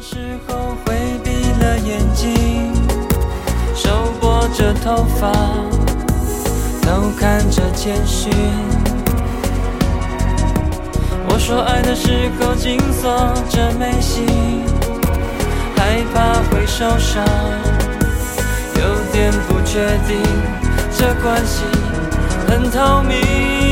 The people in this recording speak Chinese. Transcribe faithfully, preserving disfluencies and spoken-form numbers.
时候回避了眼睛，手拨着头发，偷看着简讯。我说爱的时候紧锁着眉心，害怕会受伤，有点不确定，这关系很透明。